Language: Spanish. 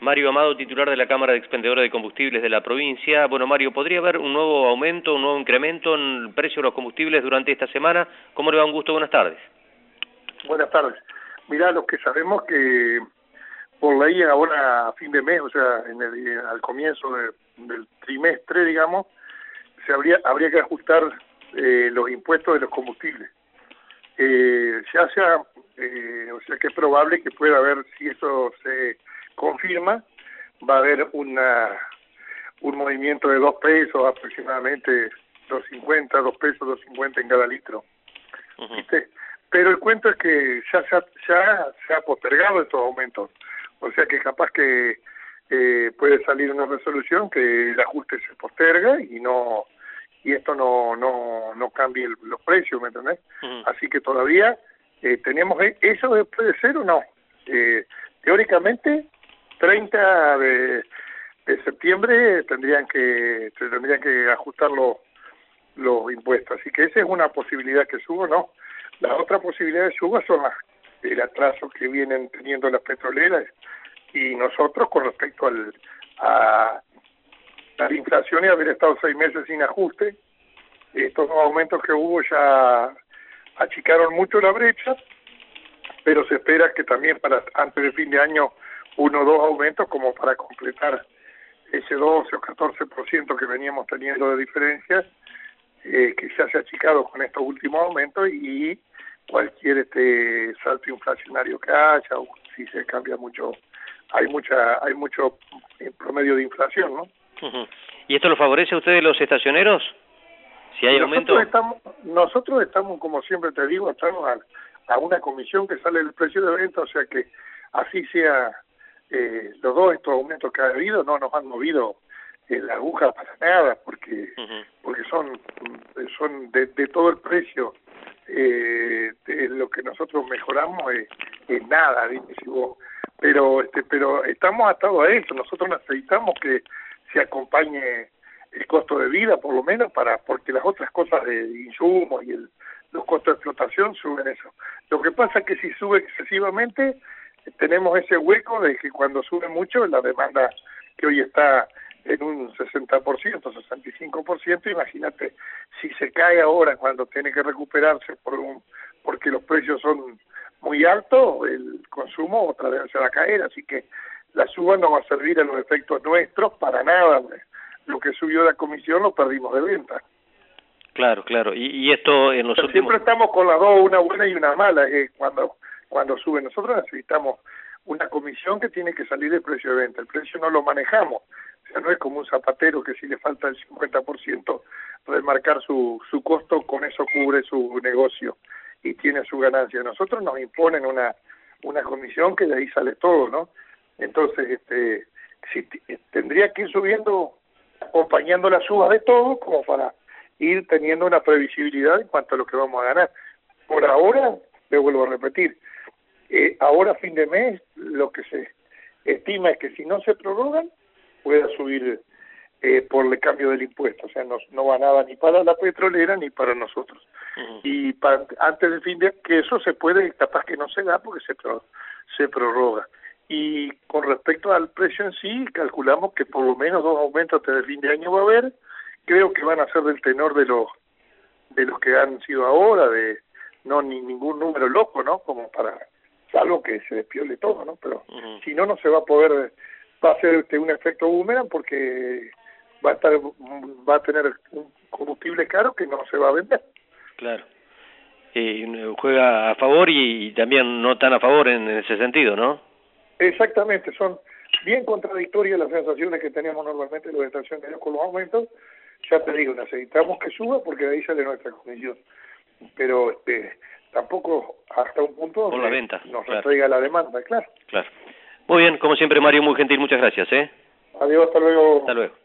Mario Amado, titular de la Cámara de Expendedores de Combustibles de la provincia. Bueno, Mario, ¿podría haber un nuevo aumento, un nuevo incremento en el precio de los combustibles durante esta semana? ¿Cómo le va? Un gusto, buenas tardes. Buenas tardes. Mirá, los que sabemos que por ley ahora a fin de mes, o sea, al comienzo del trimestre, digamos, habría que ajustar los impuestos de los combustibles. O sea que es probable que pueda haber, si eso se confirma, va a haber un movimiento de 2 pesos aproximadamente, 2 pesos, 2.50 en cada litro. ¿Viste? Pero el cuento es que ya se ha postergado estos aumentos, o sea que capaz que puede salir una resolución que el ajuste se posterga y esto no cambie los precios, ¿me entendés? Así que todavía tenemos eso, puede ser o no. Teóricamente 30 de septiembre se tendrían que ajustar los impuestos, así que esa es una posibilidad que suba, ¿no? La otra posibilidad de suba son el atraso que vienen teniendo las petroleras y nosotros con respecto a la inflación y haber estado 6 meses sin ajuste. Estos aumentos que hubo ya achicaron mucho la brecha, pero se espera que también antes de fin de año 1 o 2 aumentos como para completar ese 12 o 14% que veníamos teniendo de diferencias, que ya se ha achicado con estos últimos aumentos y cualquier salto inflacionario que haya, o si se cambia mucho, hay mucho promedio de inflación, ¿no? ¿Y esto lo favorece a ustedes los estacioneros? Si hay aumento. Nosotros estamos, como siempre te digo, estamos a una comisión que sale el precio de venta, o sea que así sea, los estos aumentos que ha habido no nos han movido la aguja para nada, porque son de todo el precio, de lo que nosotros mejoramos es nada, si vos, pero estamos atados a eso. Nosotros necesitamos que se acompañe el costo de vida, por lo menos, porque las otras cosas de insumos y los costos de explotación suben eso. Lo que pasa es que si sube excesivamente, tenemos ese hueco de que cuando sube mucho, la demanda que hoy está en un 60%, 65%, imagínate, si se cae ahora cuando tiene que recuperarse porque los precios son muy altos, el consumo otra vez se va a caer, así que la suba no va a servir a los efectos nuestros para nada. Lo que subió la comisión lo perdimos de venta. Claro. Y esto en los últimos... Siempre estamos con las dos, una buena y una mala, cuando sube. Nosotros necesitamos una comisión que tiene que salir del precio de venta. El precio no lo manejamos. O sea, no es como un zapatero que si le falta el 50% remarcar su costo, con eso cubre su negocio y tiene su ganancia. Nosotros nos imponen una comisión que de ahí sale todo, ¿no? Entonces, tendría que ir subiendo, acompañando la suba de todo, como para ir teniendo una previsibilidad en cuanto a lo que vamos a ganar. Por ahora, le vuelvo a repetir, ahora a fin de mes, lo que se estima es que si no se prorrogan, pueda subir por el cambio del impuesto, o sea, no va nada ni para la petrolera ni para nosotros. Y antes del fin de que eso se puede, capaz que no se da porque se prorroga. Y con respecto al precio en sí, calculamos que por lo menos 2 aumentos antes del fin de año va a haber. Creo que van a ser del tenor de los que han sido ahora, ningún número loco, ¿no? Como salvo que se despiole todo, ¿no? Pero si no se va a poder, va a ser un efecto boomerang porque va a tener un combustible caro que no se va a vender. Claro. Juega a favor y también no tan a favor en ese sentido, ¿no? Exactamente, son bien contradictorias las sensaciones que tenemos normalmente los estacionarios con los aumentos. Ya te digo, necesitamos que suba porque de ahí sale nuestra comisión, pero tampoco hasta un punto por la venta nos retraiga la demanda, claro. Muy bien, como siempre, Mario, muy gentil, muchas gracias. Adiós, hasta luego. Hasta luego.